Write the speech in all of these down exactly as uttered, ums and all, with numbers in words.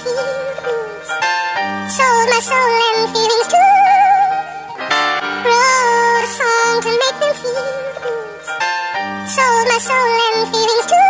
feel the blues. Sold my soul and feelings too. Wrote a song to make them feel the blues. Sold my soul and feelings too.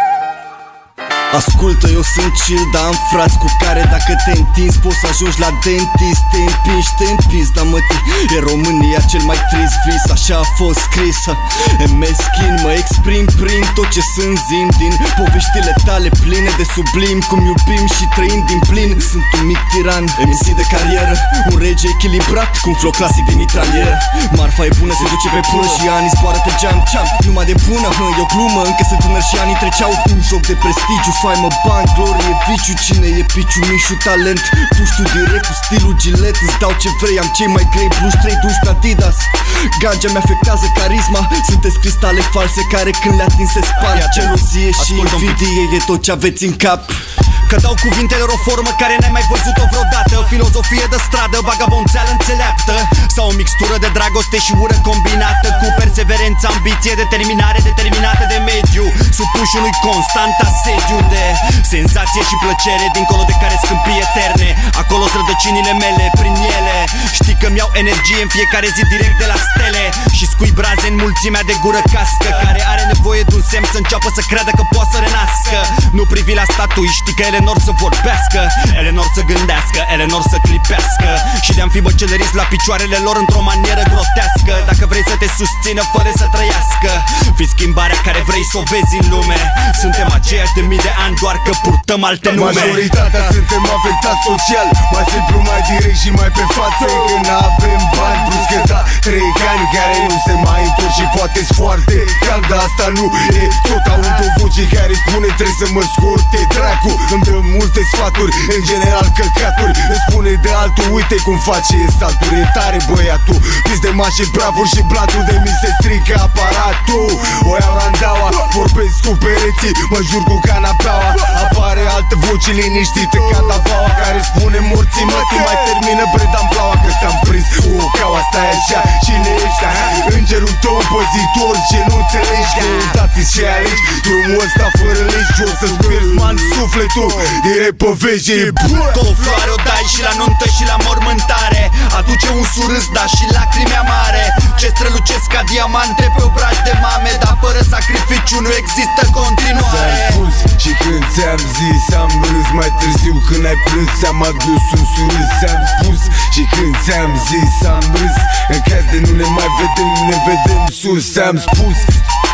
Ascultă, eu sunt chill, dar am frați cu care dacă te întinzi poți să ajungi la dentist. Te împingi, te împingi, dar mă te... E România cel mai trist vis, așa a fost scrisă. E meschin, mă exprim prin tot ce sunt zim din poveștile tale pline de sublim. Cum iubim și trăim din plin. Sunt un mic tiran, M C de carieră, un rege echilibrat cu un flow clasic de mitralieră. Marfa e bună, se duce pe pulă și anii zboară pe geam, ceam. Numai de bună, hă, e o glumă, încă sunt tânăr și anii treceau. Un joc de prestigiu, faimă, bani, glorie, viciu. Cine e piciu, mișu, talent? Puști tu direct cu stilul gilet. Îți dau ce vrei, am cei mai grei bluși, trei duși pe Adidas. Gangea mi-afectează carisma. Sunteți cristale false care când le atinse spar. Gelozie și invidie e tot ce aveți în cap. Că dau cuvintelor o formă care n-ai mai văzut-o vreodată. Filozofie de stradă, vagabonțeală înțeleaptă. Sau o mixtură de dragoste și ură combinată cu perseverență, ambiție, determinare determinată de mediu. Supuși unui constant asediu de senzație și plăcere, dincolo de care scâmpii eterne. Acolo-s rădăcinile mele, prin ele știi că mi-au energie în fiecare zi direct de la stele. Și scui braze în mulțimea de gură cască, care are nevoie de un semn să înceapă să creadă că poate să renască. Nu privi la statui, știi că ele nor să vorbească, ele nor să gândească, ele nor să clipească. Și de-am fi băcelăriți la picioarele lor într-o manieră grotească. Dacă vrei să te susțină fără să trăiască, fii schimbarea care vrei să o vezi în lume. Suntem aceiași de mii de ani, doar că purtăm alte nume. Majoritatea suntem afectați social, mai simplu, mai direct și mai pe față. Că n-avem bani, plus că da, trei ani care nu se mai întorc și poate-s foarte calm. Dar asta nu e tot, aud o voce care spune trebuie să mă scurte dracu. Îmi dă multe sfaturi, în general căcaturi. Îmi spune de altul, uite cum face salturi. E tare băiatul, pis de mași bravuri și bladul de mi se strică aparatul. O iau randaua, vorbesc cu pereții, mă jur cu canapeaua. Apare altă voce liniștită ca davaua, care spune morții mă, tu mai termină bredan-blaua. Că te-am prins cu o caua, stai așa, cine ești? Aha, îngerul tău păzitor, ce nu înțelegi? Că odată ce alegi drumul ăsta fără legi, o să-ți pierzi man sufletul direct pe veje. Cu o floare o dai și la nuntă și la mormântare. Aduce un surâs, dar și lacrimi amare, ce strălucesc ca diamante pe obraj de mame. Dar fără sacrificiu nu există continuare. Ți-am spus și când ți-am zis am râs, mai târziu când ai plâns am adus un surâs. Ți-am spus și când ți-am zis am râs, în caz de nu ne mai vedem, ne vedem sus. Ți-am spus